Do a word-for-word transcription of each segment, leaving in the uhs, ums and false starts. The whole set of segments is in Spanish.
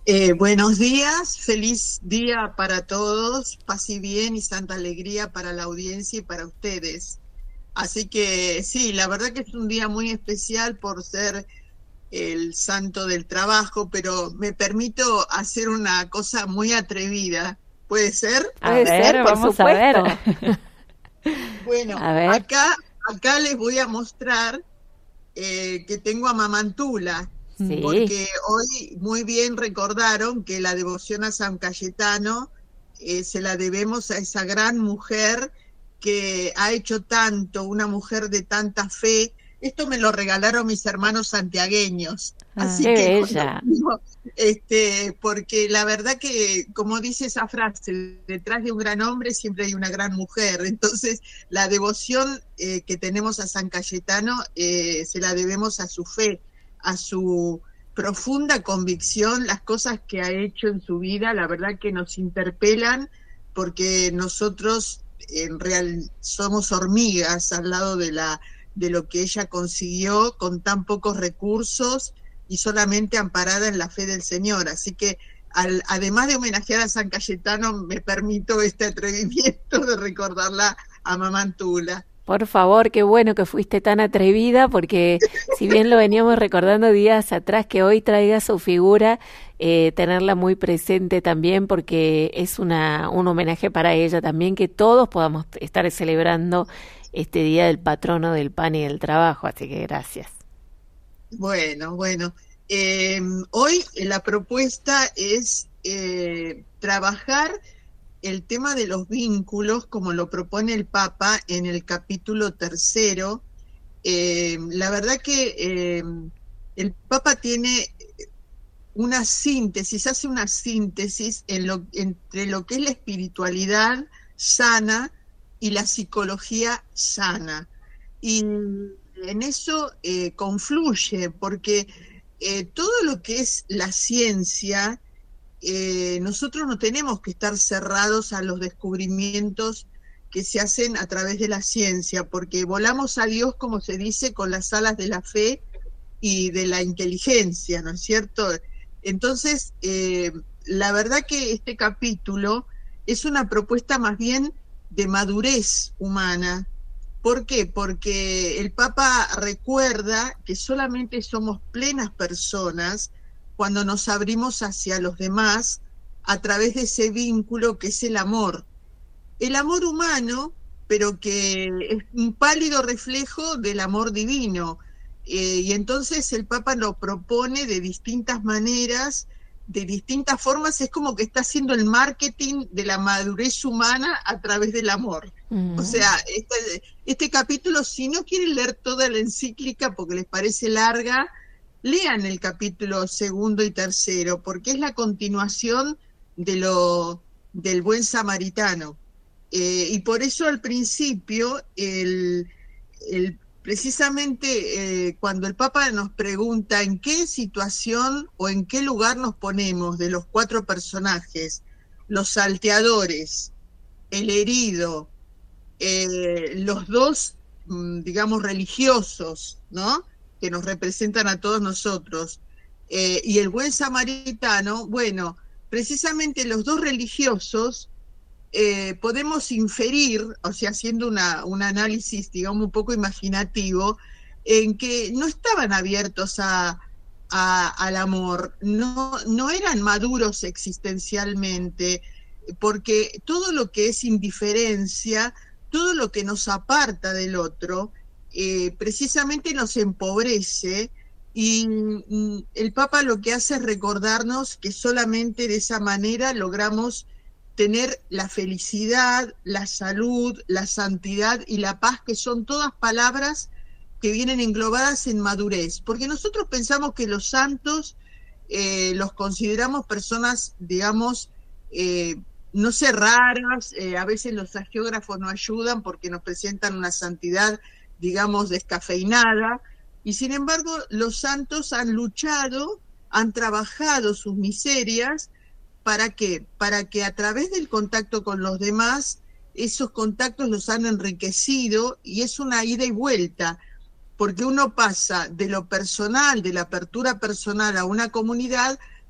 Eh, buenos días, feliz día para todos, paz y bien y santa alegría para la audiencia y para ustedes. Así que sí, la verdad que es un día muy especial por ser el santo del trabajo, pero me permito hacer una cosa muy atrevida. ¿Puede ser? A Puede ser, ver, por vamos a ver. supuesto. Bueno, A ver. acá, acá les voy a mostrar eh, que tengo a Mamantula, Sí. porque hoy muy bien recordaron que la devoción a San Cayetano eh, se la debemos a esa gran mujer que ha hecho tanto, una mujer de tanta fe. Esto me lo regalaron mis hermanos santiagueños, Ah, así Qué que cuando bella. digo, este, porque la verdad que, como dice esa frase, detrás de un gran hombre siempre hay una gran mujer. Entonces, la devoción eh, que tenemos a San Cayetano eh, se la debemos a su fe, a su profunda convicción, las cosas que ha hecho en su vida, la verdad que nos interpelan porque nosotros en real somos hormigas al lado de la de lo que ella consiguió con tan pocos recursos y solamente amparada en la fe del Señor. Así que al, además de homenajear a San Cayetano, me permito este atrevimiento de recordarla a Mamantula. Por favor, qué bueno que fuiste tan atrevida, porque si bien lo veníamos recordando días atrás, que hoy traiga su figura, eh, tenerla muy presente también, porque es una un homenaje para ella también, que todos podamos estar celebrando este día del patrono del pan y del trabajo, así que gracias. Bueno, bueno. Eh, hoy la propuesta es eh, trabajar el tema de los vínculos, como lo propone el Papa en el capítulo tercero. Eh, la verdad que eh, el Papa tiene una síntesis, hace una síntesis en lo, entre lo que es la espiritualidad sana y la psicología sana. Y en eso eh, confluye, porque eh, todo lo que es la ciencia, eh, nosotros no tenemos que estar cerrados a los descubrimientos que se hacen a través de la ciencia, porque volamos a Dios, como se dice, con las alas de la fe y de la inteligencia, ¿no es cierto? Entonces, eh, la verdad que este capítulo es una propuesta más bien de madurez humana. ¿Por qué? Porque el Papa recuerda que solamente somos plenas personas cuando nos abrimos hacia los demás a través de ese vínculo que es el amor. El amor humano, pero que es un pálido reflejo del amor divino. Eh, y entonces el Papa lo propone de distintas maneras, de distintas formas. Es como que está haciendo el marketing de la madurez humana a través del amor. O Mm. sea, este, este capítulo, si no quieren leer toda la encíclica porque les parece larga, lean el capítulo segundo y tercero, porque es la continuación de lo del buen samaritano. Eh, y por eso al principio, el, el, precisamente eh, cuando el Papa nos pregunta en qué situación o en qué lugar nos ponemos de los cuatro personajes, los salteadores, el herido, eh, los dos, digamos, religiosos, ¿no?, que nos representan a todos nosotros, eh, y el buen samaritano, bueno, precisamente los dos religiosos eh, podemos inferir, o sea, haciendo una, un análisis, digamos, un poco imaginativo, en que no estaban abiertos a, a, al amor, no, no eran maduros existencialmente, porque todo lo que es indiferencia, todo lo que nos aparta del otro, eh, precisamente nos empobrece, y mm, el Papa lo que hace es recordarnos que solamente de esa manera logramos tener la felicidad, la salud, la santidad y la paz, que son todas palabras que vienen englobadas en madurez, porque nosotros pensamos que los santos eh, los consideramos personas, digamos, eh, no sé, raras, eh, a veces los agiógrafos no ayudan porque nos presentan una santidad, digamos, descafeinada, y sin embargo los santos han luchado, han trabajado sus miserias. ¿Para qué? Para que a través del contacto con los demás, esos contactos los han enriquecido, y es una ida y vuelta, porque uno pasa de lo personal, de la apertura personal a una comunidad,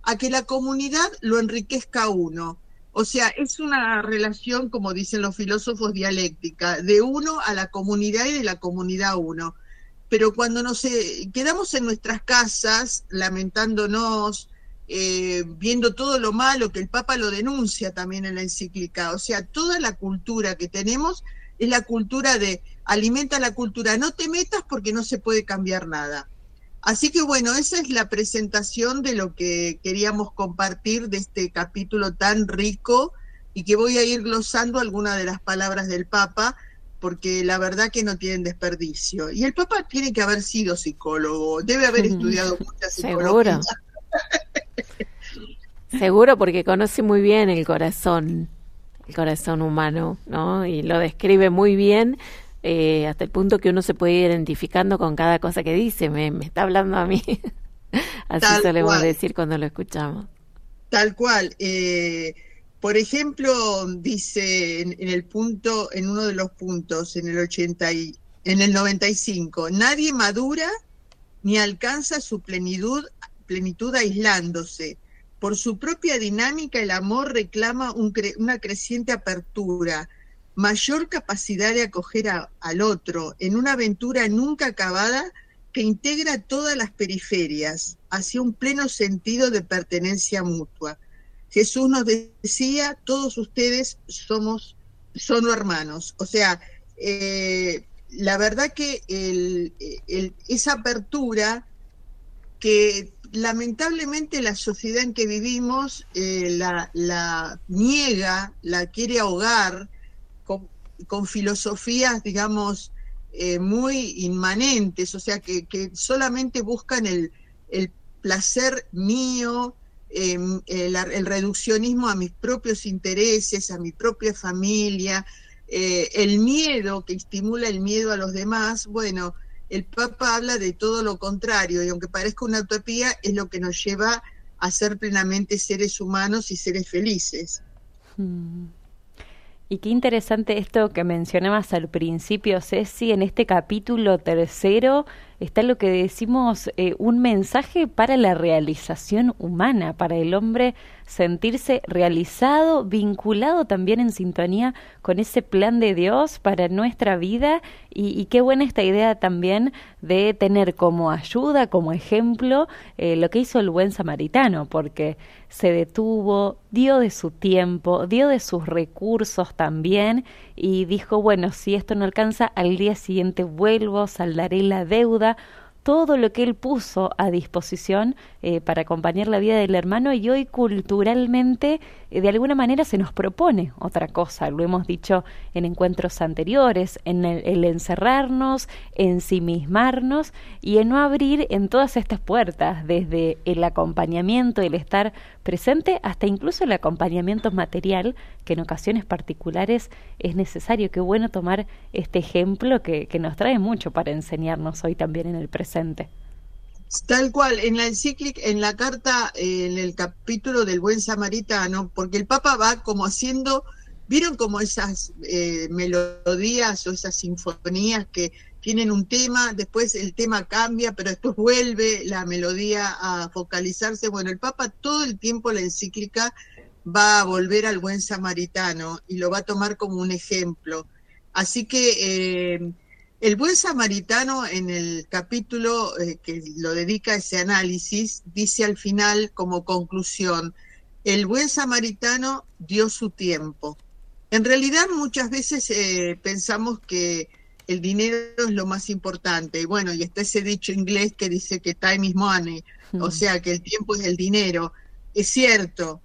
a que la comunidad lo enriquezca a uno. O sea, es una relación, como dicen los filósofos, dialéctica, de uno a la comunidad y de la comunidad a uno. Pero cuando nos eh, quedamos en nuestras casas, lamentándonos, eh, viendo todo lo malo, que el Papa lo denuncia también en la encíclica, o sea, toda la cultura que tenemos es la cultura de, alimenta la cultura, no te metas porque no se puede cambiar nada. Así que bueno, esa es la presentación de lo que queríamos compartir de este capítulo tan rico, y que voy a ir glosando algunas de las palabras del Papa, porque la verdad que no tienen desperdicio. Y el Papa tiene que haber sido psicólogo, debe haber estudiado mucha psicología. Seguro. Seguro, porque conoce muy bien el corazón, el corazón humano, ¿no? Y lo describe muy bien, eh, hasta el punto que uno se puede ir identificando con cada cosa que dice. Me, me está hablando a mí. Así Tal solemos cual. decir cuando lo escuchamos. Tal cual. Eh, Por ejemplo, dice en, en el punto, en uno de los puntos, en el ochenta y, en el noventa y cinco, nadie madura ni alcanza su plenitud, plenitud aislándose. Por su propia dinámica, el amor reclama un cre, una creciente apertura, mayor capacidad de acoger a, al otro, en una aventura nunca acabada que integra todas las periferias, hacia un pleno sentido de pertenencia mutua. Jesús nos decía, todos ustedes somos, son hermanos. O sea, eh, la verdad que el, el, esa apertura que lamentablemente la sociedad en que vivimos eh, la, la niega, la quiere ahogar con, con filosofías, digamos, eh, muy inmanentes, o sea, que, que solamente buscan el, el placer mío, Eh, el, el reduccionismo a mis propios intereses, a mi propia familia, eh, el miedo, que estimula el miedo a los demás. Bueno, el Papa habla de todo lo contrario, y aunque parezca una utopía, es lo que nos lleva a ser plenamente seres humanos y seres felices. Hmm. Y qué interesante esto que mencionabas al principio, Ceci, en este capítulo tercero está lo que decimos, eh, un mensaje para la realización humana, para el hombre sentirse realizado, vinculado también en sintonía con ese plan de Dios para nuestra vida, y, y qué buena esta idea también de tener como ayuda, como ejemplo, eh, lo que hizo el buen samaritano, porque se detuvo, dio de su tiempo, dio de sus recursos también, y dijo, bueno, si esto no alcanza, al día siguiente vuelvo, saldaré la deuda. Todo lo que él puso a disposición eh, para acompañar la vida del hermano, y hoy culturalmente eh, de alguna manera se nos propone otra cosa. Lo hemos dicho en encuentros anteriores, en el, el encerrarnos, ensimismarnos y en no abrir en todas estas puertas, desde el acompañamiento, el estar presente, hasta incluso el acompañamiento material, que en ocasiones particulares es necesario. Qué bueno tomar este ejemplo que, que nos trae mucho para enseñarnos hoy también en el presente. Tal cual, en la encíclica, en la carta, eh, en el capítulo del buen samaritano, porque el Papa va como haciendo, ¿vieron como esas eh, melodías o esas sinfonías que tienen un tema, después el tema cambia, pero después vuelve la melodía a focalizarse? Bueno, el Papa todo el tiempo, la encíclica, va a volver al buen samaritano y lo va a tomar como un ejemplo. Así que eh, el buen samaritano, en el capítulo eh, que lo dedica a ese análisis, dice al final como conclusión, el buen samaritano dio su tiempo. En realidad muchas veces eh, pensamos que el dinero es lo más importante. Y bueno, y está ese dicho inglés que dice que time is money, mm. o sea que el tiempo es el dinero. Es cierto,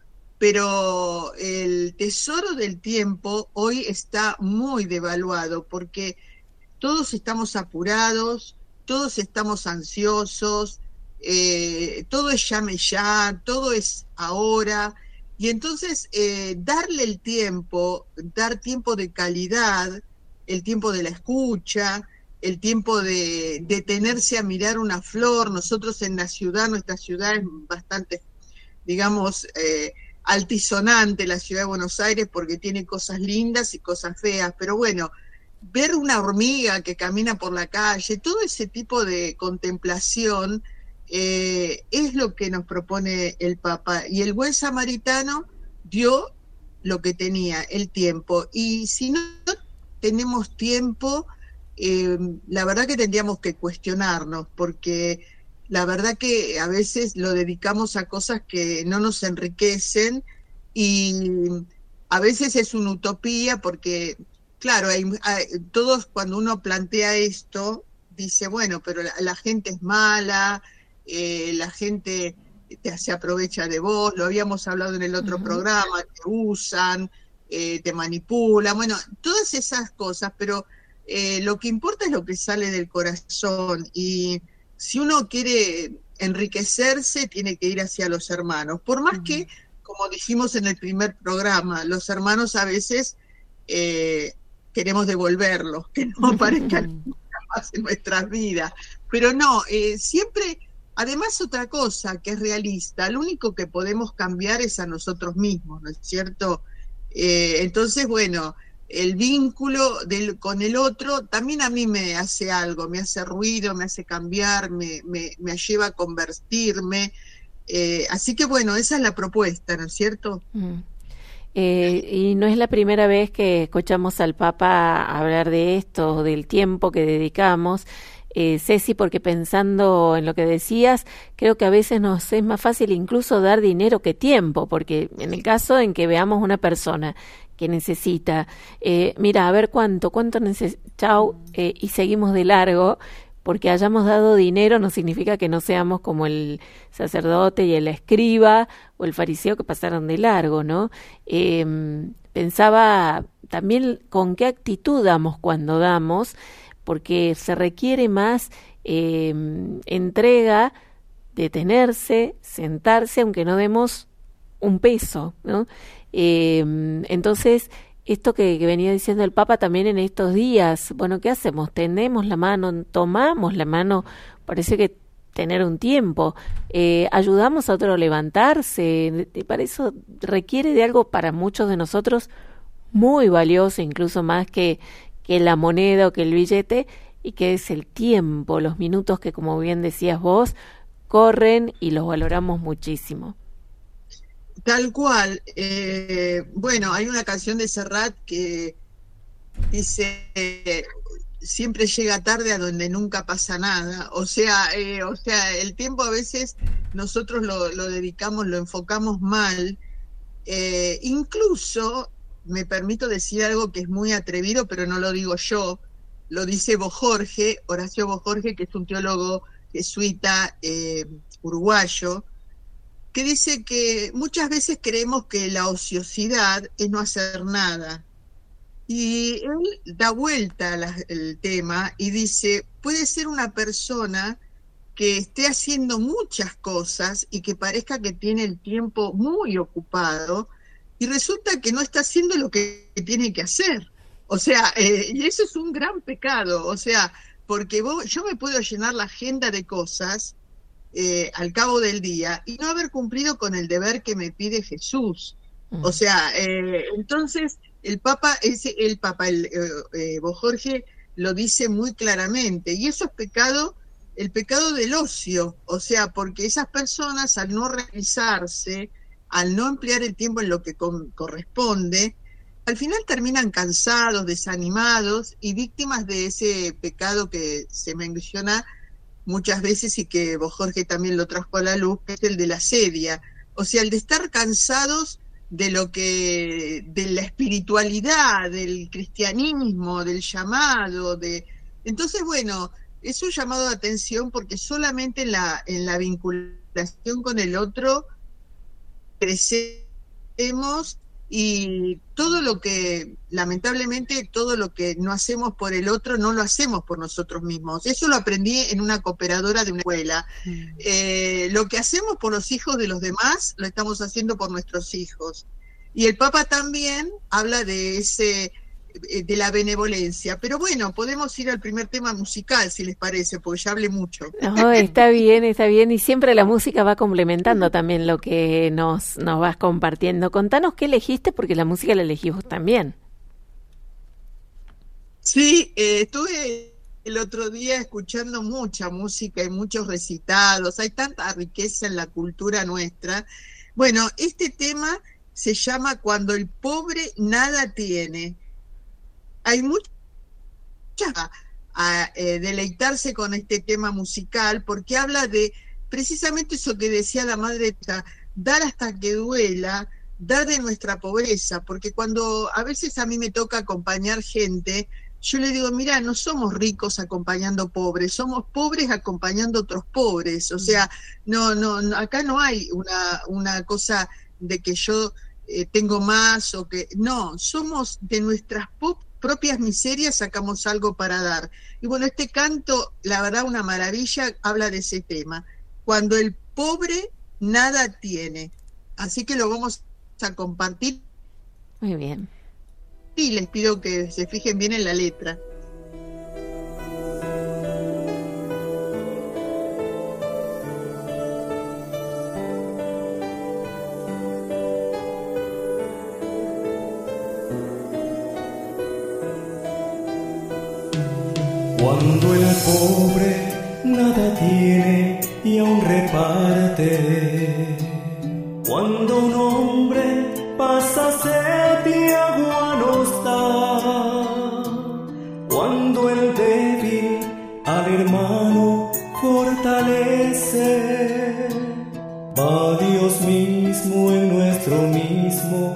pero el tesoro del tiempo hoy está muy devaluado, porque todos estamos apurados, todos estamos ansiosos, eh, todo es llame ya, todo es ahora, y entonces eh, darle el tiempo, dar tiempo de calidad, el tiempo de la escucha, el tiempo de detenerse a mirar una flor. Nosotros en la ciudad, nuestra ciudad es bastante, digamos, eh, altisonante, la ciudad de Buenos Aires, porque tiene cosas lindas y cosas feas, pero bueno, ver una hormiga que camina por la calle, todo ese tipo de contemplación eh, es lo que nos propone el Papa. Y el buen samaritano dio lo que tenía, el tiempo. Y si no tenemos tiempo, eh, la verdad que tendríamos que cuestionarnos, porque la verdad que a veces lo dedicamos a cosas que no nos enriquecen, y a veces es una utopía, porque claro, hay, hay, todos cuando uno plantea esto, dice, bueno, pero la, la gente es mala, eh, la gente te, se aprovecha de vos, lo habíamos hablado en el otro uh-huh. programa, te usan, eh, te manipulan, bueno, todas esas cosas, pero eh, lo que importa es lo que sale del corazón, y si uno quiere enriquecerse, tiene que ir hacia los hermanos, por más uh-huh. que, como dijimos en el primer programa, los hermanos a veces eh, queremos devolverlos, que no aparezcan más en nuestras vidas, pero no, eh, siempre, además otra cosa que es realista, lo único que podemos cambiar es a nosotros mismos, ¿no es cierto? Eh, entonces, bueno, el vínculo del, con el otro también a mí me hace algo, me hace ruido, me hace cambiar, me, me, me lleva a convertirme, eh, así que bueno, esa es la propuesta, ¿no es cierto? Mm. Eh, y no es la primera vez que escuchamos al Papa hablar de esto, del tiempo que dedicamos, eh, Ceci, porque pensando en lo que decías, creo que a veces nos es más fácil incluso dar dinero que tiempo, porque en el caso en que veamos una persona que necesita, eh, mira, a ver cuánto, cuánto necesita, chau, eh, y seguimos de largo, porque hayamos dado dinero no significa que no seamos como el sacerdote y el escriba o el fariseo que pasaron de largo, ¿no? Eh, pensaba también con qué actitud damos cuando damos, porque se requiere más eh, entrega, detenerse, sentarse, aunque no demos un peso, ¿no? Eh, entonces, esto que, que venía diciendo el Papa también en estos días, bueno, ¿qué hacemos? Tendemos la mano, tomamos la mano, parece que tener un tiempo, eh, ayudamos a otro a levantarse, para eso requiere de algo para muchos de nosotros muy valioso, incluso más que, que la moneda o que el billete, y que es el tiempo, los minutos que, como bien decías vos, corren y los valoramos muchísimo. Tal cual. Eh, bueno, hay una canción de Serrat que dice, eh, siempre llega tarde a donde nunca pasa nada. O sea, eh, o sea, el tiempo a veces nosotros lo, lo dedicamos, lo enfocamos mal. Eh, incluso, me permito decir algo que es muy atrevido, pero no lo digo yo, lo dice Bojorge, Horacio Bojorge, que es un teólogo jesuita eh, uruguayo, que dice que muchas veces creemos que la ociosidad es no hacer nada. Y él da vuelta al tema y dice, puede ser una persona que esté haciendo muchas cosas y que parezca que tiene el tiempo muy ocupado, y resulta que no está haciendo lo que tiene que hacer. O sea, eh, y eso es un gran pecado. O sea, porque vos, yo me puedo llenar la agenda de cosas Eh, al cabo del día y no haber cumplido con el deber que me pide Jesús. Mm. O sea, eh, entonces el Papa, ese, el Papa, el eh, eh, Bojorge lo dice muy claramente, y eso es pecado, el pecado del ocio, o sea, porque esas personas al no realizarse, al no emplear el tiempo en lo que con, corresponde, al final terminan cansados, desanimados y víctimas de ese pecado que se menciona muchas veces y que Bojorge también lo trajo a la luz, que es el de la sedia, o sea, el de estar cansados de lo que, de la espiritualidad, del cristianismo, del llamado, de entonces bueno, es un llamado de atención, porque solamente en la, en la vinculación con el otro crecemos, y todo lo que, lamentablemente, todo lo que no hacemos por el otro, no lo hacemos por nosotros mismos. Eso lo aprendí en una cooperadora de una escuela. Mm. Eh, lo que hacemos por los hijos de los demás, lo estamos haciendo por nuestros hijos. Y el Papa también habla de ese, de la benevolencia. Pero bueno, podemos ir al primer tema musical, si les parece, porque ya hablé mucho. No, está bien, está bien, y siempre la música va complementando también lo que nos, nos vas compartiendo. Contanos qué elegiste, porque la música la elegí vos también. Sí, eh, estuve el otro día escuchando mucha música y muchos recitados, hay tanta riqueza en la cultura nuestra. Bueno, este tema se llama Cuando el pobre nada tiene. Hay mucha a, a eh, deleitarse con este tema musical, porque habla de precisamente eso que decía la madre, dar hasta que duela, dar de nuestra pobreza, porque cuando a veces a mí me toca acompañar gente, yo le digo, mira, no somos ricos acompañando pobres, somos pobres acompañando otros pobres, o sea, no, no, no acá no hay una, una cosa de que yo eh, tengo más o que, no, somos de nuestras po- propias miserias, sacamos algo para dar. Y bueno, este canto, la verdad, una maravilla, habla de ese tema, cuando el pobre nada tiene, así que lo vamos a compartir. Muy bien. Y les pido que se fijen bien en la letra. Cuando el pobre nada tiene y aún reparte, cuando un hombre pasa sed y agua nos da, cuando el débil al hermano fortalece, va Dios mismo en nuestro mismo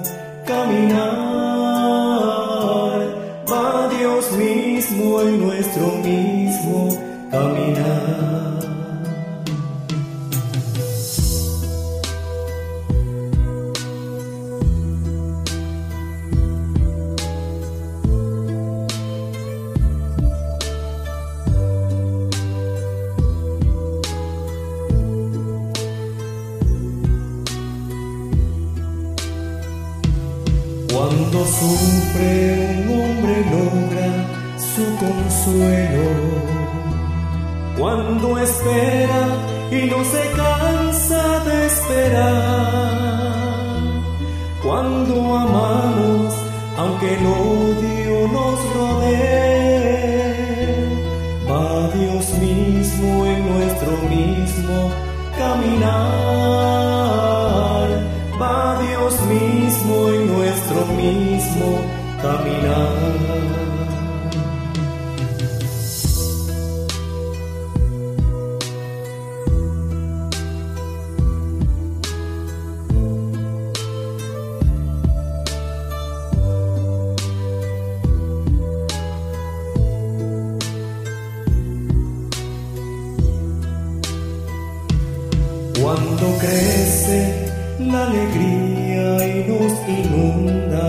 caminar, va Dios mismo en nuestro mismo caminar. Cuando sufre un hombre logra su consuelo, cuando espera y no se cansa de esperar, cuando amamos aunque el odio nos rodee, va Dios mismo en nuestro mismo caminar, va Dios mismo en nuestro mismo caminar. Cuando crece la alegría y nos inunda,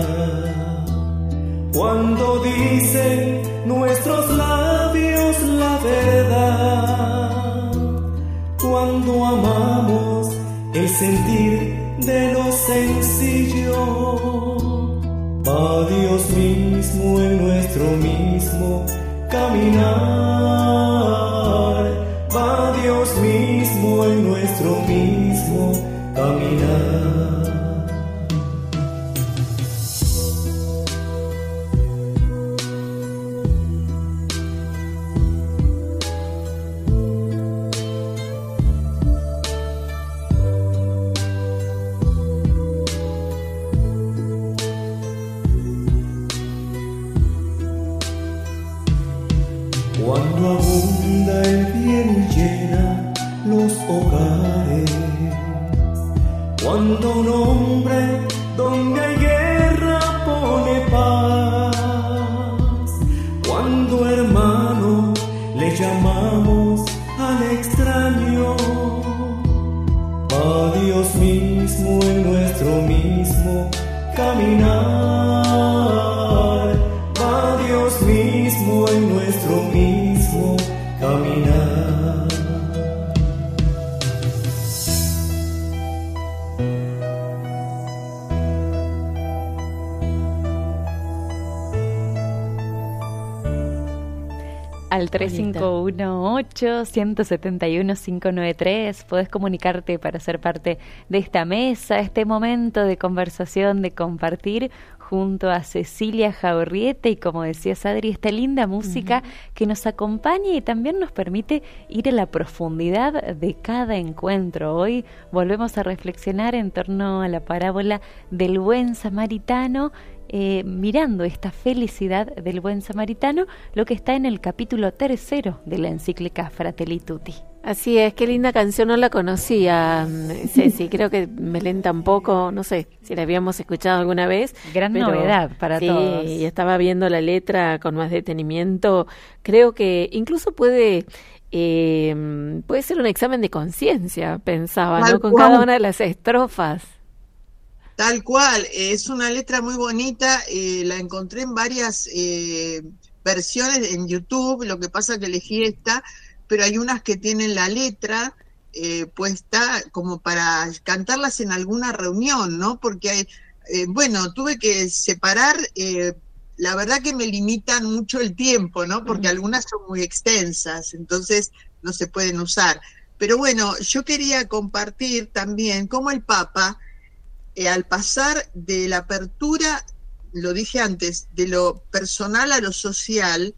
cuando dicen nuestros labios la verdad, cuando amamos el sentir de lo sencillo, va Dios mismo en nuestro mismo caminar, va Dios mismo en nuestro mismo caminar. Cuando abunda el bien y llena los hogares, cuando un hombre donde hay guerra pone paz, cuando hermano le llamamos al extraño, va Dios mismo en nuestro mismo caminar, va Dios mismo en nuestro mismo caminar. Al tres cinco uno ocho, uno siete uno, cinco nueve tres podés comunicarte para ser parte de esta mesa, este momento de conversación, de compartir junto a Cecilia Jaurrieta y, como decías, Adri, esta linda música uh-huh. que nos acompaña y también nos permite ir a la profundidad de cada encuentro. Hoy volvemos a reflexionar en torno a la parábola del buen samaritano, eh, mirando esta felicidad del buen samaritano, lo que está en el capítulo tercero de la encíclica Fratelli Tutti. Así es, qué linda canción, no la conocía, Ceci, creo que Belén tampoco, no sé si la habíamos escuchado alguna vez. Gran pero, novedad para sí, todos. Y estaba viendo la letra con más detenimiento, creo que incluso puede... Eh, puede ser un examen de conciencia, pensaba, Tal ¿no? Con cual. Cada una de las estrofas. Tal cual, es una letra muy bonita, eh, la encontré en varias eh, versiones en YouTube, lo que pasa que elegí esta, pero hay unas que tienen la letra eh, puesta como para cantarlas en alguna reunión, ¿no? Porque, hay, eh, bueno, tuve que separar, eh, la verdad que me limitan mucho el tiempo, ¿no? Porque algunas son muy extensas, entonces no se pueden usar. Pero bueno, yo quería compartir también cómo el Papa, eh, al pasar de la apertura, lo dije antes, de lo personal a lo social,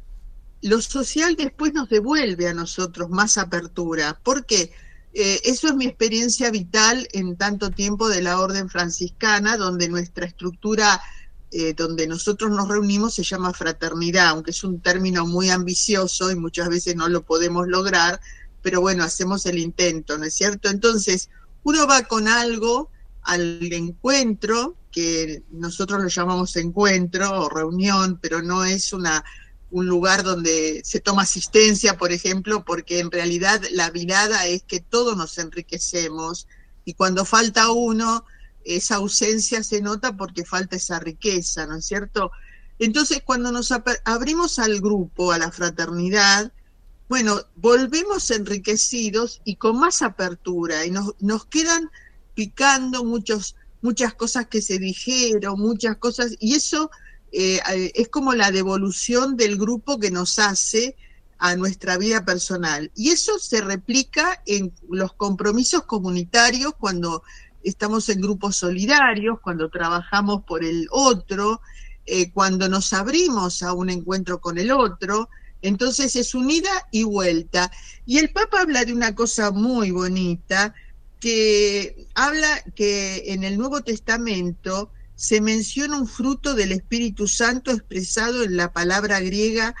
lo social después nos devuelve a nosotros más apertura. ¿Por qué? Eh, eso es mi experiencia vital en tanto tiempo de la Orden Franciscana, donde nuestra estructura, eh, donde nosotros nos reunimos, se llama fraternidad, aunque es un término muy ambicioso y muchas veces no lo podemos lograr, pero bueno, hacemos el intento, ¿no es cierto? Entonces, uno va con algo al encuentro, que nosotros lo llamamos encuentro o reunión, pero no es una... un lugar donde se toma asistencia, por ejemplo, porque en realidad la mirada es que todos nos enriquecemos y cuando falta uno, esa ausencia se nota porque falta esa riqueza, ¿no es cierto? Entonces, cuando nos abrimos al grupo, a la fraternidad, bueno, volvemos enriquecidos y con más apertura y nos, nos quedan picando muchos, muchas cosas que se dijeron, muchas cosas, y eso... Eh, es como la devolución del grupo que nos hace a nuestra vida personal. Y eso se replica en los compromisos comunitarios cuando estamos en grupos solidarios, cuando trabajamos por el otro, eh, cuando nos abrimos a un encuentro con el otro. Entonces es un ida y vuelta. Y el Papa habla de una cosa muy bonita, que habla que en el Nuevo Testamento se menciona un fruto del Espíritu Santo expresado en la palabra griega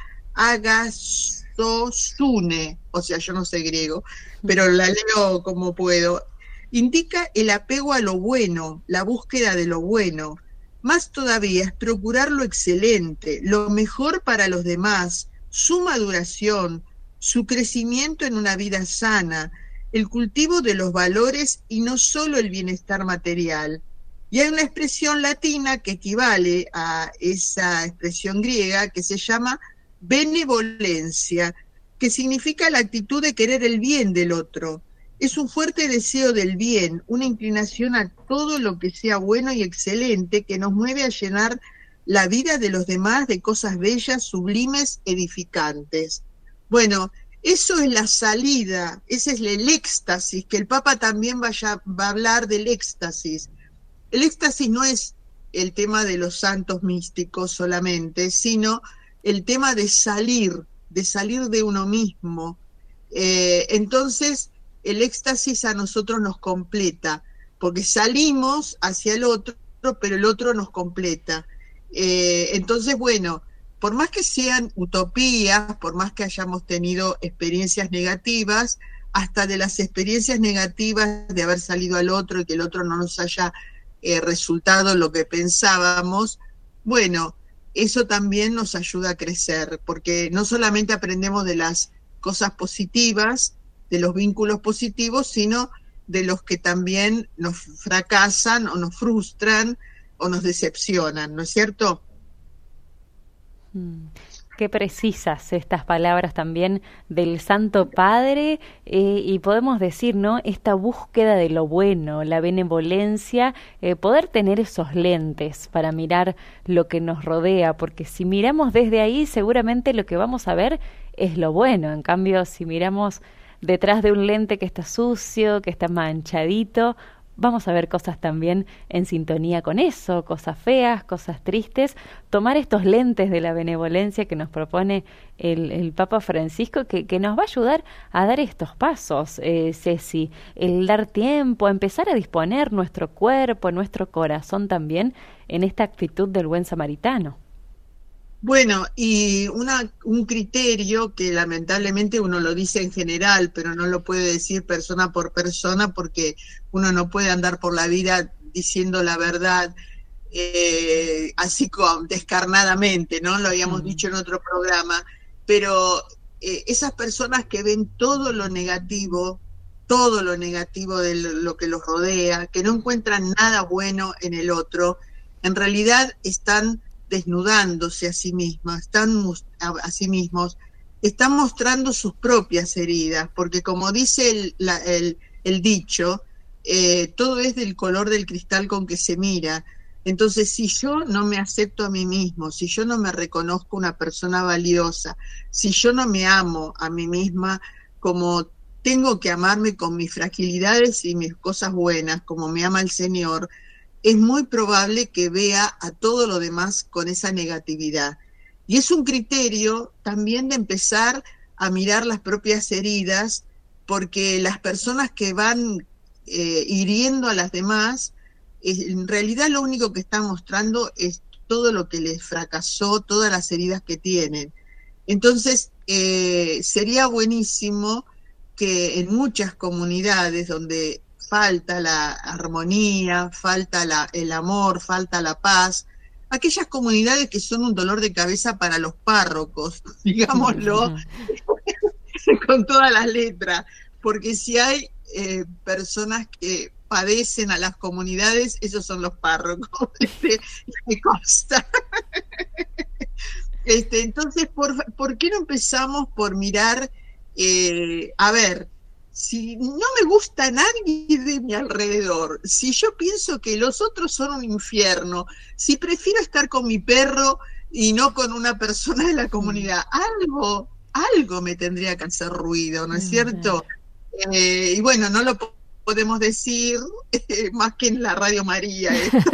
agasosune, o sea, yo no sé griego, pero la leo como puedo. Indica el apego a lo bueno, la búsqueda de lo bueno. Más todavía es procurar lo excelente, lo mejor para los demás, su maduración, su crecimiento en una vida sana, el cultivo de los valores y no solo el bienestar material. Y hay una expresión latina que equivale a esa expresión griega que se llama benevolencia, que significa la actitud de querer el bien del otro. Es un fuerte deseo del bien, una inclinación a todo lo que sea bueno y excelente que nos mueve a llenar la vida de los demás de cosas bellas, sublimes, edificantes. Bueno, eso es la salida, ese es el éxtasis, que el Papa también vaya, va a hablar del éxtasis. El éxtasis no es el tema de los santos místicos solamente, sino el tema de salir, de salir de uno mismo. Eh, entonces, el éxtasis a nosotros nos completa, porque salimos hacia el otro, pero el otro nos completa. Eh, entonces, bueno, por más que sean utopías, por más que hayamos tenido experiencias negativas, hasta de las experiencias negativas de haber salido al otro y que el otro no nos haya Eh, resultado lo que pensábamos, bueno, eso también nos ayuda a crecer, porque no solamente aprendemos de las cosas positivas, de los vínculos positivos, sino de los que también nos fracasan o nos frustran o nos decepcionan, ¿no es cierto? Mm. Qué precisas estas palabras también del Santo Padre, eh, y podemos decir, ¿no? Esta búsqueda de lo bueno, la benevolencia, eh, poder tener esos lentes para mirar lo que nos rodea, porque si miramos desde ahí seguramente lo que vamos a ver es lo bueno. En cambio, si miramos detrás de un lente que está sucio, que está manchadito, vamos a ver cosas también en sintonía con eso, cosas feas, cosas tristes, tomar estos lentes de la benevolencia que nos propone el, el Papa Francisco, que, que nos va a ayudar a dar estos pasos, eh, Ceci, el dar tiempo, a empezar a disponer nuestro cuerpo, nuestro corazón también en esta actitud del buen samaritano. Bueno, y una, un criterio que lamentablemente uno lo dice en general, pero no lo puede decir persona por persona, porque uno no puede andar por la vida diciendo la verdad eh, así como descarnadamente, ¿no? Lo habíamos mm. dicho en otro programa, pero eh, esas personas que ven todo lo negativo, todo lo negativo de lo que los rodea, que no encuentran nada bueno en el otro, en realidad están desnudándose a sí mismas, están a sí mismos, están mostrando sus propias heridas, porque como dice el, la, el, el dicho, eh, todo es del color del cristal con que se mira. Entonces, si yo no me acepto a mí mismo, si yo no me reconozco una persona valiosa, si yo no me amo a mí misma como tengo que amarme con mis fragilidades y mis cosas buenas, como me ama el Señor, es muy probable que vea a todo lo demás con esa negatividad. Y es un criterio también de empezar a mirar las propias heridas, porque las personas que van eh, hiriendo a las demás, eh, en realidad lo único que están mostrando es todo lo que les fracasó, todas las heridas que tienen. Entonces, eh, sería buenísimo que en muchas comunidades donde falta la armonía, falta la, el amor, falta la paz, aquellas comunidades que son un dolor de cabeza para los párrocos, digámoslo, con todas las letras, porque si hay eh, personas que padecen a las comunidades, esos son los párrocos, este, me consta. Este, entonces, ¿por, ¿por qué no empezamos por mirar, eh, a ver, si no me gusta nadie de mi alrededor, si yo pienso que los otros son un infierno, si prefiero estar con mi perro y no con una persona de la comunidad, algo, algo me tendría que hacer ruido, ¿no es cierto? Eh, y bueno, no lo podemos decir eh, más que en la Radio María esto.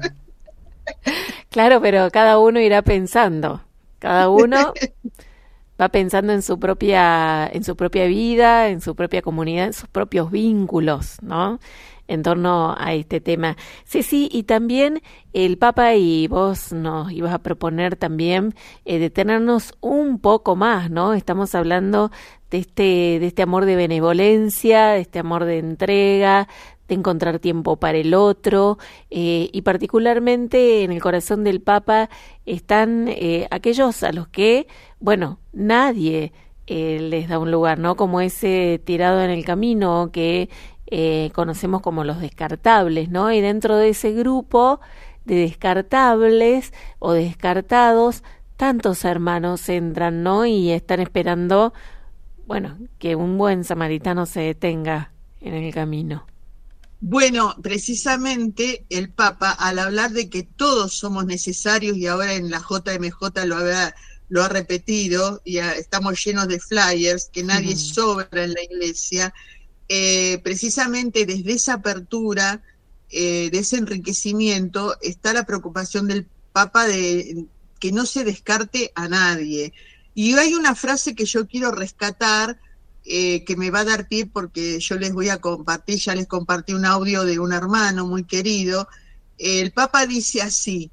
Claro, pero cada uno irá pensando, cada uno va pensando en su propia, en su propia vida, en su propia comunidad, en sus propios vínculos, ¿no? En torno a este tema. Sí, sí, y también el Papa, y vos nos ibas a proponer también eh, detenernos un poco más, ¿no? Estamos hablando de este, de este amor de benevolencia, de este amor de entrega, de encontrar tiempo para el otro, eh, y particularmente en el corazón del Papa están eh, aquellos a los que, bueno, nadie eh, les da un lugar, ¿no? Como ese tirado en el camino que eh, conocemos como los descartables, ¿no? Y dentro de ese grupo de descartables o descartados, tantos hermanos entran, ¿no? Y están esperando, bueno, que un buen samaritano se detenga en el camino. Bueno, precisamente el Papa, al hablar de que todos somos necesarios, y ahora en la J M J lo ha, lo ha repetido, y a, estamos llenos de flyers, que nadie mm. sobra en la iglesia, eh, precisamente desde esa apertura, eh, de ese enriquecimiento, está la preocupación del Papa de que no se descarte a nadie. Y hay una frase que yo quiero rescatar, Eh, que me va a dar pie porque yo les voy a compartir, ya les compartí un audio de un hermano muy querido. Eh, el Papa dice así,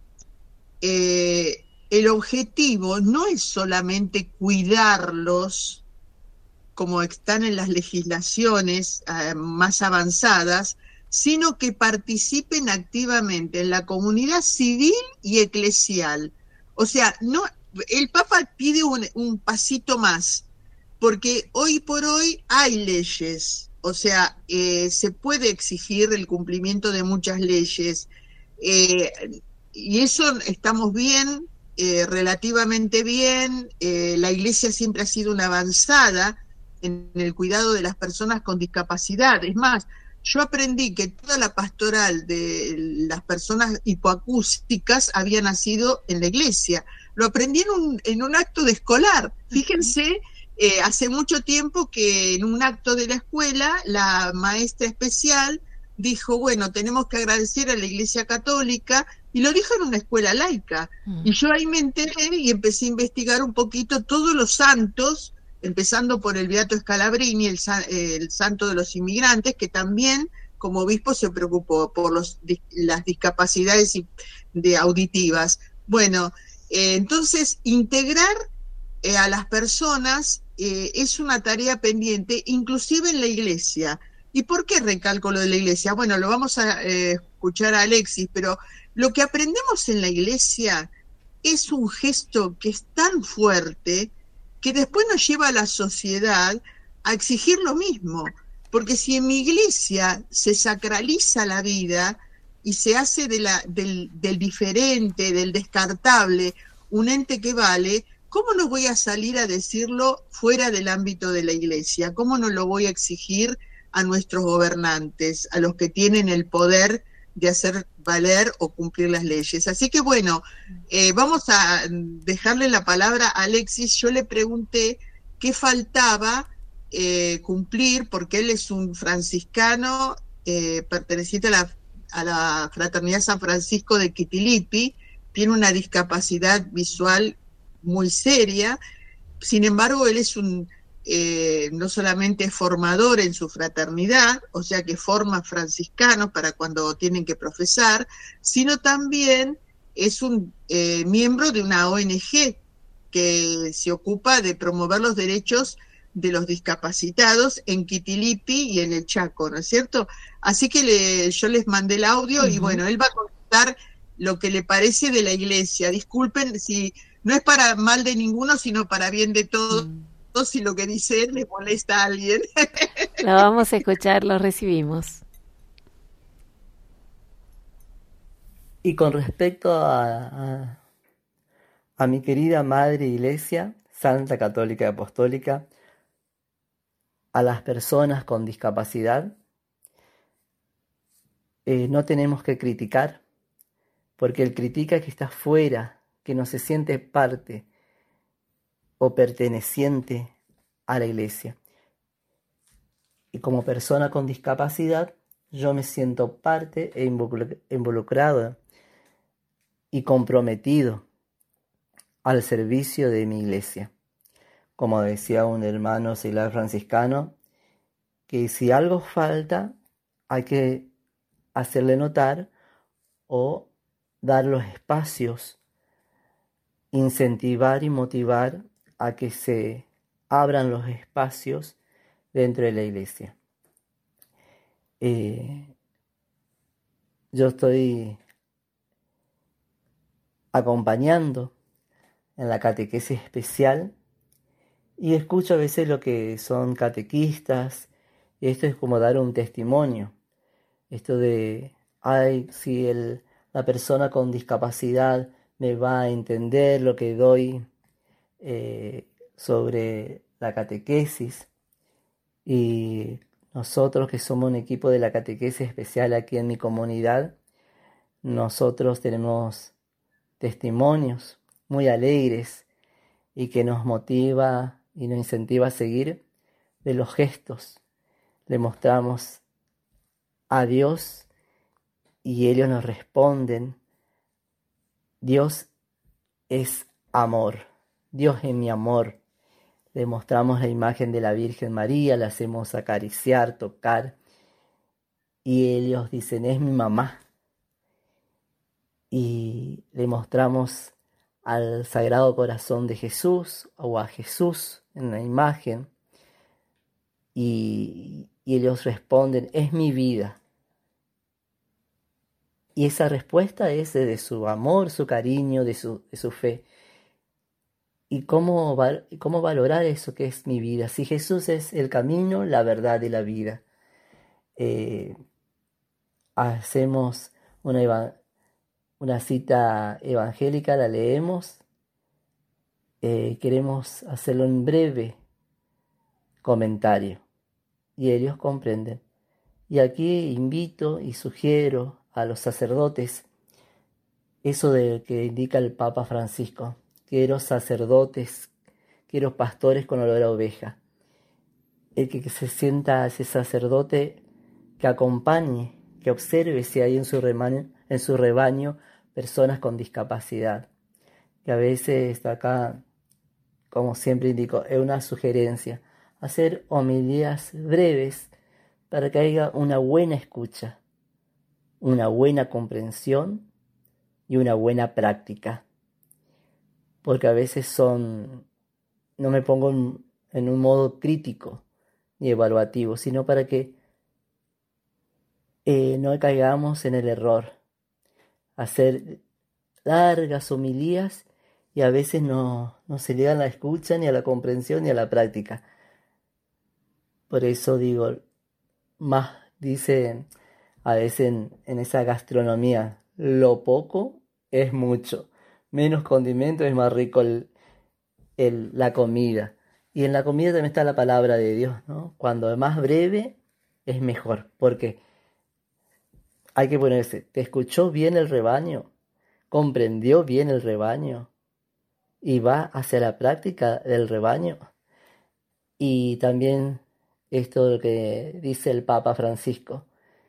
eh, el objetivo no es solamente cuidarlos como están en las legislaciones eh, más avanzadas, sino que participen activamente en la comunidad civil y eclesial. O sea, no, el Papa pide un, un pasito más, porque hoy por hoy hay leyes, o sea, eh, se puede exigir el cumplimiento de muchas leyes, eh, y eso estamos bien, eh, relativamente bien. Eh, la Iglesia siempre ha sido una avanzada en el cuidado de las personas con discapacidad. Es más, yo aprendí que toda la pastoral de las personas hipoacústicas había nacido en la Iglesia. Lo aprendí en un, en un acto de escolar, fíjense. Uh-huh. Eh, hace mucho tiempo que en un acto de la escuela, la maestra especial dijo, bueno, tenemos que agradecer a la Iglesia Católica, y lo dijo en una escuela laica. Mm. Y yo ahí me enteré y empecé a investigar un poquito todos los santos, empezando por el Beato Scalabrini, el, el santo de los inmigrantes, que también como obispo se preocupó por los, las discapacidades de auditivas. Bueno, eh, entonces integrar eh, a las personas eh, es una tarea pendiente, inclusive en la Iglesia. ¿Y por qué recalco lo de la Iglesia? Bueno, lo vamos a eh, escuchar a Alexis, pero lo que aprendemos en la Iglesia es un gesto que es tan fuerte que después nos lleva a la sociedad a exigir lo mismo. Porque si en mi iglesia se sacraliza la vida y se hace de la, del, del diferente, del descartable, un ente que vale, ¿cómo no voy a salir a decirlo fuera del ámbito de la iglesia? ¿Cómo no lo voy a exigir a nuestros gobernantes, a los que tienen el poder de hacer valer o cumplir las leyes? Así que bueno, eh, vamos a dejarle la palabra a Alexis. Yo le pregunté qué faltaba Eh, cumplir, porque él es un franciscano eh, perteneciente a la, a la Fraternidad San Francisco de Quitilipi, tiene una discapacidad visual muy seria. Sin embargo, él es un eh, no solamente formador en su fraternidad, o sea que forma franciscanos para cuando tienen que profesar, sino también es un eh, miembro de una O N G que se ocupa de promover los derechos de los discapacitados en Quitilipi y en el Chaco, ¿no es cierto? Así que le, yo les mandé el audio. Uh-huh. Y bueno, él va a contar lo que le parece de la iglesia. Disculpen si no es para mal de ninguno, sino para bien de todos, uh-huh. Si lo que dice él le molesta a alguien. Lo vamos a escuchar, lo recibimos. Y con respecto a, a, a mi querida Madre Iglesia, Santa Católica y Apostólica, a las personas con discapacidad, eh, no tenemos que criticar, porque el critica que está fuera, que no se siente parte o perteneciente a la iglesia. Y como persona con discapacidad, yo me siento parte e involucrado y comprometido al servicio de mi iglesia. Como decía un hermano seglar franciscano, que si algo falta, hay que hacerle notar o dar los espacios, incentivar y motivar a que se abran los espacios dentro de la iglesia. Eh, yo estoy acompañando en la catequesis especial y escucho a veces lo que son catequistas, y esto es como dar un testimonio. Esto de, ay, si el, la persona con discapacidad me va a entender lo que doy eh, sobre la catequesis. Y nosotros que somos un equipo de la catequesis especial aquí en mi comunidad, nosotros tenemos testimonios muy alegres y que nos motiva y nos incentiva a seguir de los gestos. Le mostramos a Dios y ellos nos responden. Dios es amor, Dios es mi amor. Le mostramos la imagen de la Virgen María, la hacemos acariciar, tocar, y ellos dicen, es mi mamá. Y le mostramos al Sagrado Corazón de Jesús o a Jesús en la imagen, y, y ellos responden, es mi vida. Y esa respuesta es de su amor, su cariño, de su, de su fe. ¿Y cómo, cómo valorar eso que es mi vida? Si Jesús es el camino, la verdad y la vida. Eh, hacemos una, una cita evangélica, la leemos. Eh, queremos hacerlo en breve comentario. Y ellos comprenden. Y aquí invito y sugiero a los sacerdotes eso de que indica el Papa Francisco. Quiero sacerdotes, quiero pastores con olor a oveja. El que, que se sienta ese sacerdote que acompañe que observe si hay en su rebaño, en su rebaño personas con discapacidad. Que a veces acá, como siempre indico, es una sugerencia, hacer homilías breves para que haya una buena escucha, una buena comprensión y una buena práctica. Porque a veces son, no me pongo en, en un modo crítico ni evaluativo, sino para que eh, no caigamos en el error, hacer largas homilías y a veces no, no se le da a la escucha, ni a la comprensión, ni a la práctica. Por eso digo, más dice a veces en, en esa gastronomía, lo poco es mucho, menos condimento es más rico el, el, la comida. Y en la comida también está la palabra de Dios, ¿no? Cuando es más breve es mejor, porque hay que ponerse, ¿te escuchó bien el rebaño? ¿Comprendió bien el rebaño? ¿Y va hacia la práctica del rebaño? Y también esto lo que dice el Papa Francisco.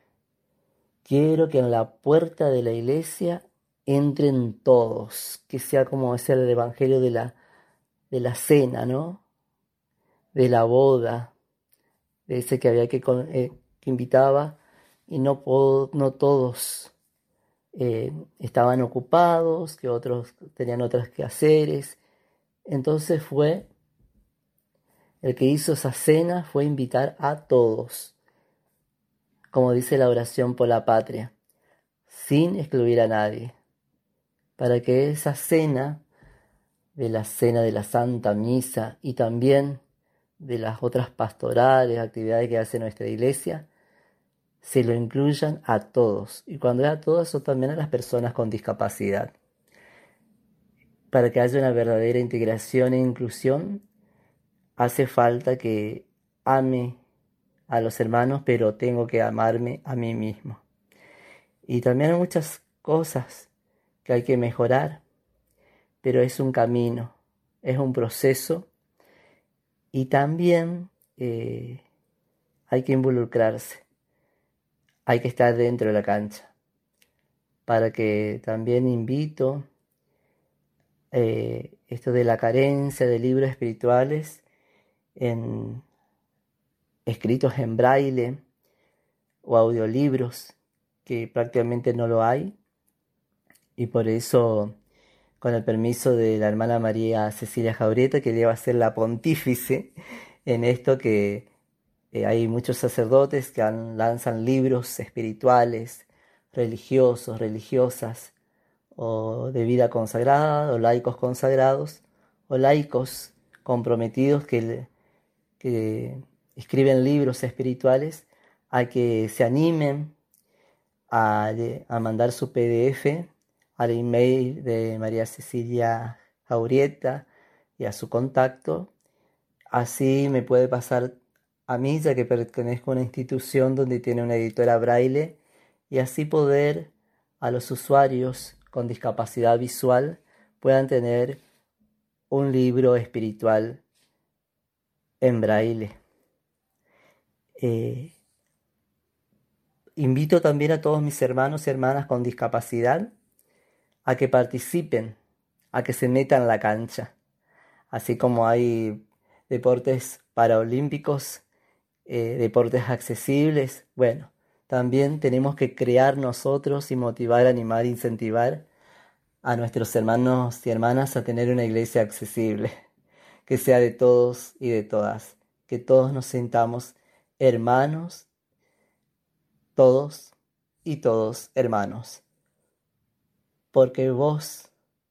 Quiero que en la puerta de la iglesia entren todos, que sea como es el evangelio de la, de la cena, ¿no? De la boda, de ese que había que, eh, que invitaba y no, no todos eh, estaban ocupados, que otros tenían otros quehaceres. Entonces fue, el que hizo esa cena fue invitar a todos, como dice la oración por la patria, sin excluir a nadie, para que esa cena, de la cena de la Santa Misa y también de las otras pastorales, actividades que hace nuestra iglesia, se lo incluyan a todos. Y cuando es a todos, son también a las personas con discapacidad. Para que haya una verdadera integración e inclusión, hace falta que ame a los hermanos, pero tengo que amarme a mí mismo. Y también hay muchas cosas que hay que mejorar, pero es un camino, es un proceso, y también eh, hay que involucrarse, hay que estar dentro de la cancha, para que también invito eh, esto de la carencia de libros espirituales en, escritos en braille o audiolibros, que prácticamente no lo hay, y por eso, con el permiso de la hermana María Cecilia Jaureta, que ella va a ser la pontífice en esto, que eh, hay muchos sacerdotes que han, lanzan libros espirituales, religiosos, religiosas, o de vida consagrada, o laicos consagrados, o laicos comprometidos que, que escriben libros espirituales, a que se animen a, a mandar su P D F al email de María Cecilia Jaureta y a su contacto. Así me puede pasar a mí, ya que pertenezco a una institución donde tiene una editora braille, y así poder a los usuarios con discapacidad visual puedan tener un libro espiritual en braille. Eh, invito también a todos mis hermanos y hermanas con discapacidad a que participen, a que se metan en la cancha. Así como hay deportes paraolímpicos, eh, deportes accesibles, bueno, también tenemos que crear nosotros y motivar, animar, incentivar a nuestros hermanos y hermanas a tener una iglesia accesible, que sea de todos y de todas, que todos nos sintamos hermanos, todos y todos hermanos. Porque vos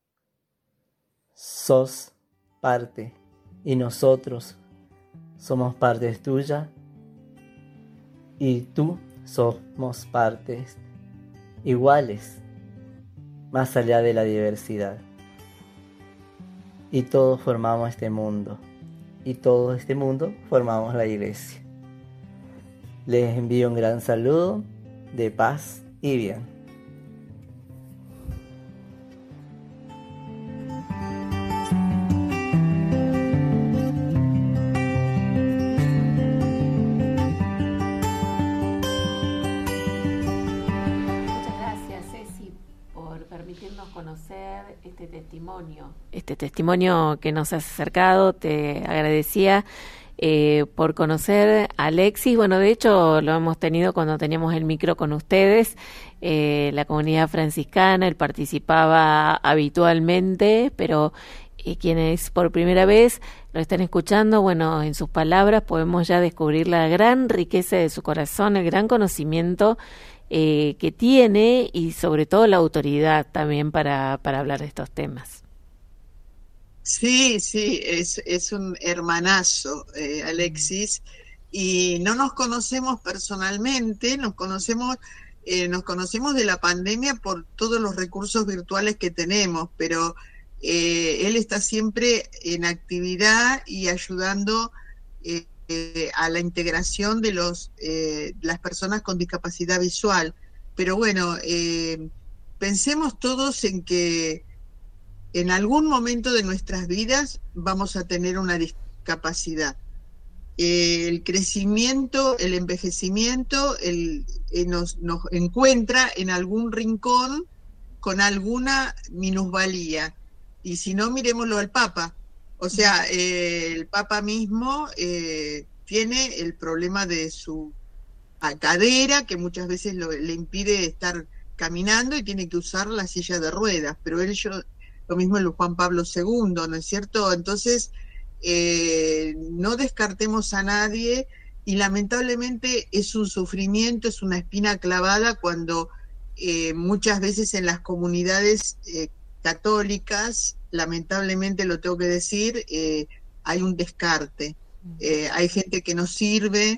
sos parte y nosotros somos partes tuya y tú somos partes iguales, más allá de la diversidad. Y todos formamos este mundo, y todo este mundo formamos la iglesia. Les envío un gran saludo de paz y bien. por permitirnos conocer este testimonio. Este testimonio que nos has acercado, te agradecía eh, por conocer a Alexis. Bueno, de hecho lo hemos tenido cuando teníamos el micro con ustedes, eh, la comunidad franciscana, él participaba habitualmente, pero eh, quienes por primera vez lo están escuchando, bueno, en sus palabras podemos ya descubrir la gran riqueza de su corazón, el gran conocimiento Eh, que tiene y sobre todo la autoridad también para, para hablar de estos temas. Sí, sí, es, es un hermanazo, eh, Alexis, y no nos conocemos personalmente, nos conocemos, eh, nos conocemos de la pandemia por todos los recursos virtuales que tenemos, pero eh, él está siempre en actividad y ayudando eh, Eh, a la integración de los eh, las personas con discapacidad visual. Pero bueno, eh, pensemos todos en que en algún momento de nuestras vidas vamos a tener una discapacidad. Eh, el crecimiento, el envejecimiento el, eh, nos, nos encuentra en algún rincón con alguna minusvalía. Y si no, miremoslo al Papa. O sea, eh, el Papa mismo eh, tiene el problema de su cadera, que muchas veces lo, le impide estar caminando y tiene que usar la silla de ruedas, pero él, yo, lo mismo el Juan Pablo segundo, ¿no es cierto? Entonces, eh, no descartemos a nadie, y lamentablemente es un sufrimiento, es una espina clavada cuando eh, muchas veces en las comunidades eh, católicas, lamentablemente lo tengo que decir, eh, hay un descarte, eh, hay gente que no sirve,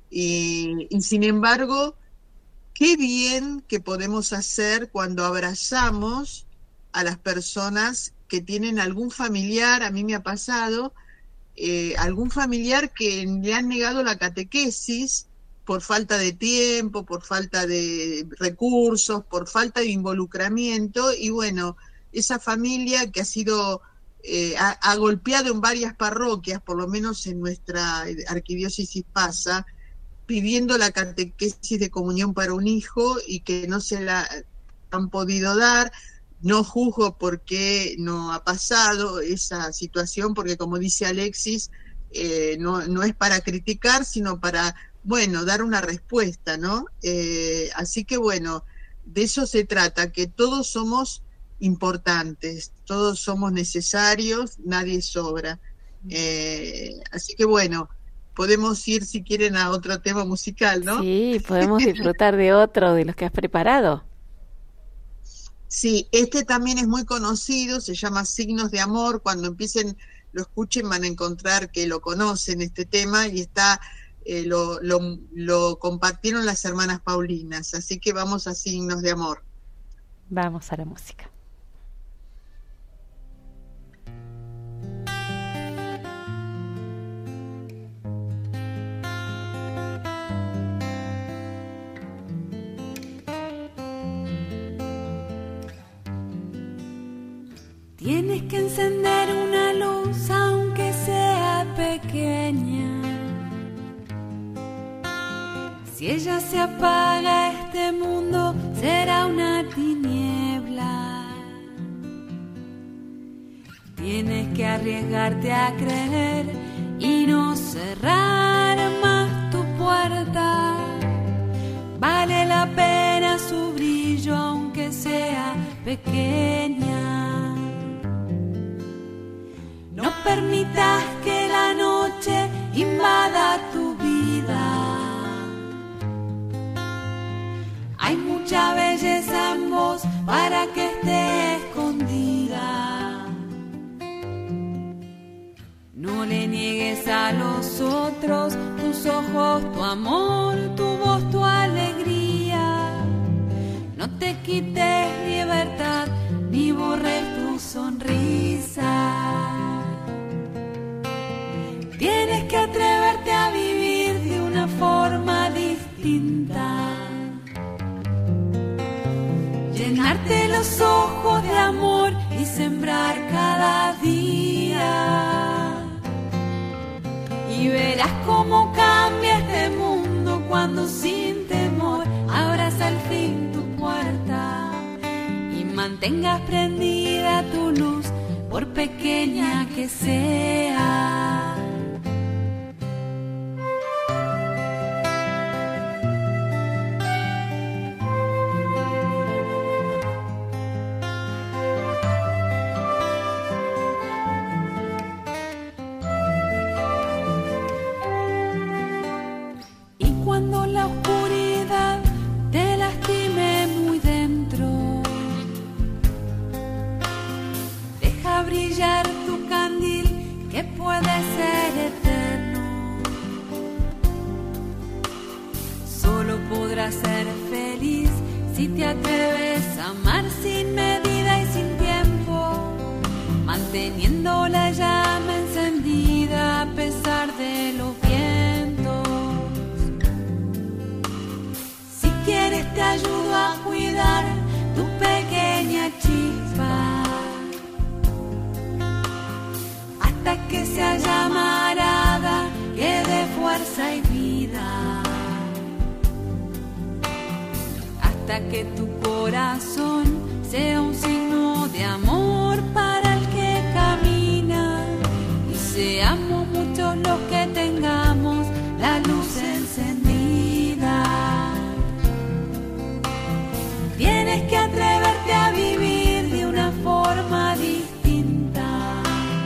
y, y sin embargo, qué bien que podemos hacer cuando abrazamos a las personas que tienen algún familiar. A mí me ha pasado, eh, algún familiar que le han negado la catequesis por falta de tiempo, por falta de recursos, por falta de involucramiento, y bueno, esa familia que ha sido, eh, ha, ha golpeado en varias parroquias, por lo menos en nuestra arquidiócesis pasa, pidiendo la catequesis de comunión para un hijo y que no se la han podido dar. No juzgo por qué no ha pasado esa situación, porque como dice Alexis, eh, no, no es para criticar, sino para, bueno, dar una respuesta, ¿no? Eh, así que bueno, de eso se trata, que todos somos importantes, todos somos necesarios, nadie sobra. Eh, así que bueno, podemos ir si quieren a otro tema musical, ¿no? Sí, podemos disfrutar de otro de los que has preparado. Sí, este también es muy conocido, se llama Signos de Amor. Cuando empiecen, lo escuchen, van a encontrar que lo conocen este tema, y está eh, lo, lo, lo compartieron las hermanas Paulinas, así que vamos a Signos de Amor. Vamos a la música. Tienes que encender una luz aunque sea pequeña. Si ella se apaga, este mundo será una tiniebla. Tienes que arriesgarte a creer y no cerrar más tu puerta. Vale la pena su brillo aunque sea pequeña. No permitas que la noche invada tu vida. Hay mucha belleza en vos para que esté escondida. No le niegues a los otros tus ojos, tu amor, tu voz, tu alegría. No te quites libertad ni borres tu sonrisa. Tienes que atreverte a vivir de una forma distinta. Llenarte los ojos de amor y sembrar cada día. Y verás cómo cambia este mundo cuando sin temor abras al fin tu puerta. Y mantengas prendida tu luz, por pequeña que sea. Y cuando la oscuridad te lastime muy dentro, deja brillar tu candil, que puede ser eterno. Solo podrás ser feliz si te atreves a amar sin medida y sin tiempo, manteniendo la llama encendida a pesar de los vientos. Si quieres te ayudo a cuidar tu pequeña chispa, hasta que sea llamarada, que dé fuerza y vida, hasta que tu corazón sea un signo de amor para el que camina, y seamos muchos los que tengamos la luz encendida. Tienes que atreverte a vivir de una forma distinta,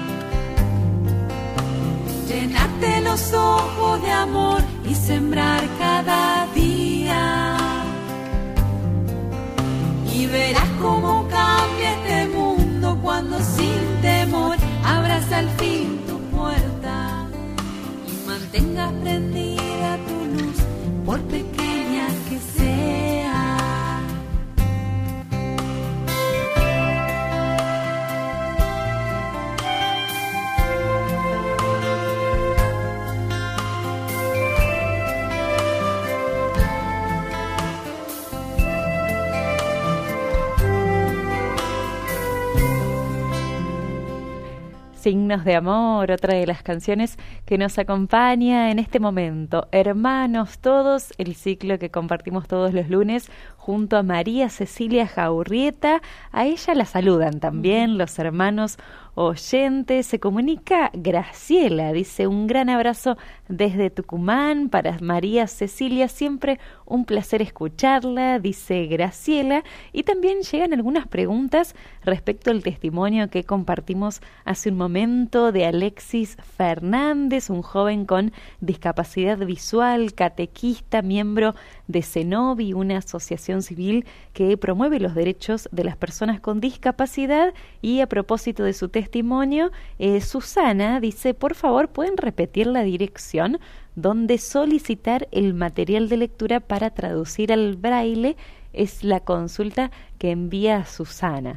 llenarte los ojos de amor y sembrar cada día. Y verás cómo cambia este mundo cuando sin temor abras al fin tu puerta y mantengas prendida tu luz, por pequeña que sea. Signos de amor, otra de las canciones que nos acompaña en este momento. Hermanos todos, el ciclo que compartimos todos los lunes junto a María Cecilia Jaurrieta. A ella la saludan también los hermanos oyentes. Se comunica Graciela, dice: un gran abrazo desde Tucumán para María Cecilia, siempre un placer escucharla, dice Graciela. Y también llegan algunas preguntas respecto al testimonio que compartimos hace un momento de Alexis Fernández, un joven con discapacidad visual, catequista, miembro de CENOVI, una asociación civil que promueve los derechos de las personas con discapacidad. Y a propósito de su testimonio, eh, Susana dice: por favor, ¿pueden repetir la dirección donde solicitar el material de lectura para traducir al braille? Es la consulta que envía Susana.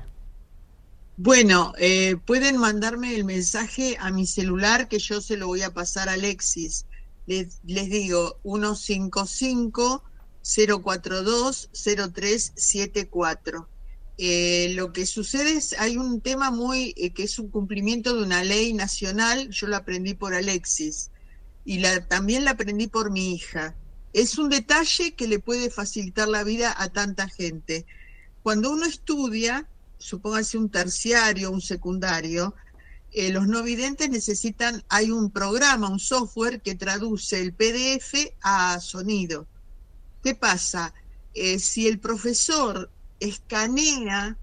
Bueno, eh, pueden mandarme el mensaje a mi celular, que yo se lo voy a pasar a Alexis. Les, les digo, uno cinco cinco, cero cuatro dos, cero tres siete cuatro. Eh, lo que sucede es, hay un tema muy, eh, que es un cumplimiento de una ley nacional. Yo la aprendí por Alexis y la, también la aprendí por mi hija. Es un detalle que le puede facilitar la vida a tanta gente. Cuando uno estudia, supóngase un terciario, un secundario, eh, los no videntes necesitan, hay un programa, un software que traduce el P D F a sonido. ¿Qué pasa? Eh, si el profesor escanea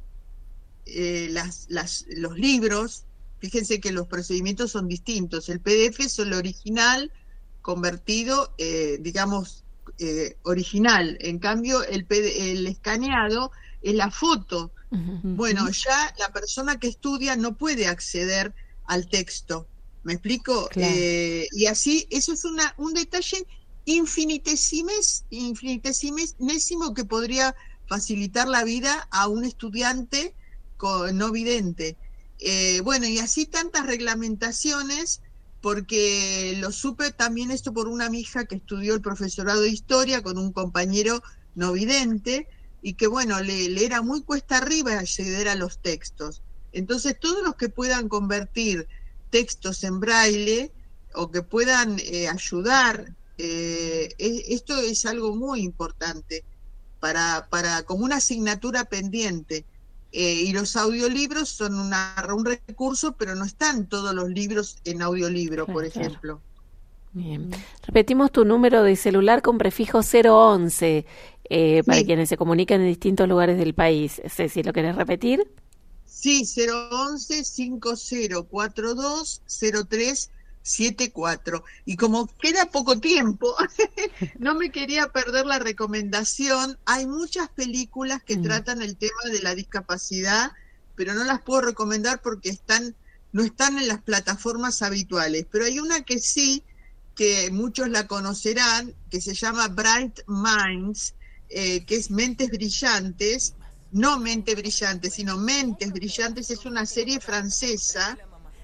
eh, las, las, los libros, fíjense que los procedimientos son distintos. El P D F es el original convertido, eh, digamos, eh, original. En cambio, el, P D, el escaneado es la foto. Uh-huh. Bueno, ya la persona que estudia no puede acceder al texto. ¿Me explico? Claro. Eh, y así, eso es una, un detalle infinitesimes, infinitesimésimo que podría facilitar la vida a un estudiante con, no vidente. Eh, bueno, y así tantas reglamentaciones, porque lo supe también esto por una hija que estudió el profesorado de historia con un compañero no vidente, y que bueno, le, le era muy cuesta arriba acceder a los textos. Entonces, todos los que puedan convertir textos en braille o que puedan eh, ayudar, eh, es, esto es algo muy importante para, para como una asignatura pendiente, Eh, y los audiolibros son una, un recurso, pero no están todos los libros en audiolibro, Claro, por ejemplo. Bien. Repetimos tu número de celular con prefijo cero once eh, para Sí. quienes se comunican en distintos lugares del país. Ceci, ¿lo querés repetir? Sí, cero once, cinco cero cuatro dos, cero tres siete cuatro. Y como queda poco tiempo, no me quería perder la recomendación. Hay muchas películas que Mm. tratan el tema de la discapacidad, pero no las puedo recomendar porque están, no están en las plataformas habituales. Pero hay una que sí, que muchos la conocerán, que se llama Bright Minds, eh, que es Mentes Brillantes. No Mente Brillante, sino Mentes Brillantes. Es una serie francesa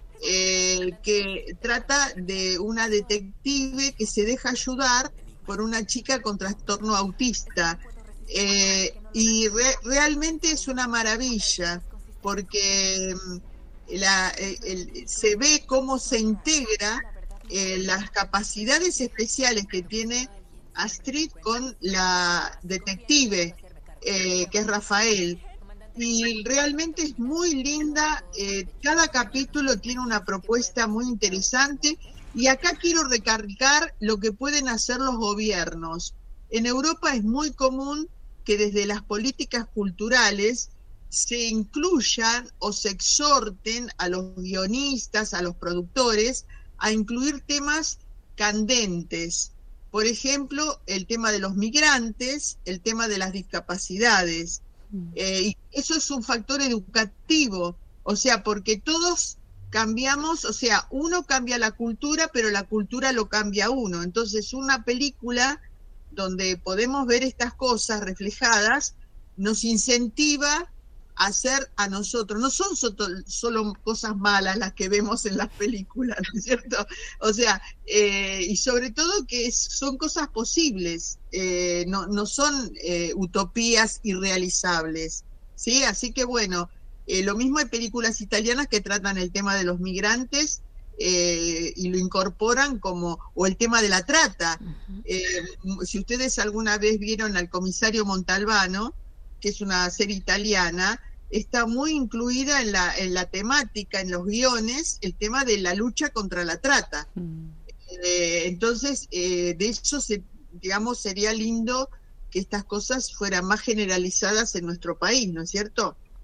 eh, que trata de una detective que se deja ayudar por una chica con trastorno autista. Eh, y re- realmente es una maravilla, porque mm, la, el- el- se ve cómo se integra eh, las capacidades especiales que tiene Astrid con la detective, eh, que es Rafael. Y realmente es muy linda, eh, cada capítulo tiene una propuesta muy interesante, y acá quiero recalcar lo que pueden hacer los gobiernos. En Europa es muy común que desde las políticas culturales se incluyan o se exhorten a los guionistas, a los productores, a incluir temas candentes. Por ejemplo, el tema de los migrantes, el tema de las discapacidades. Eh, y eso es un factor educativo, o sea, porque todos cambiamos, o sea, uno cambia la cultura, pero la cultura lo cambia a uno. Entonces, una película donde podemos ver estas cosas reflejadas nos incentiva a hacer a nosotros. No son so- solo cosas malas las que vemos en las películas, ¿no es cierto? O sea, eh, y sobre todo que es, son cosas posibles, eh, no, no son eh, utopías irrealizables, ¿sí? Así que bueno, eh, lo mismo hay películas italianas que tratan el tema de los migrantes eh, y lo incorporan como, o el tema de la trata. Ujú. Eh, si ustedes alguna vez vieron al Comisario Montalbano, que es una serie italiana, está muy incluida en la, en la temática, en los guiones, el tema de la lucha contra la trata. Mm. Eh, entonces, eh, de eso, se, digamos, sería lindo que estas cosas fueran más generalizadas en nuestro país, ¿no es cierto?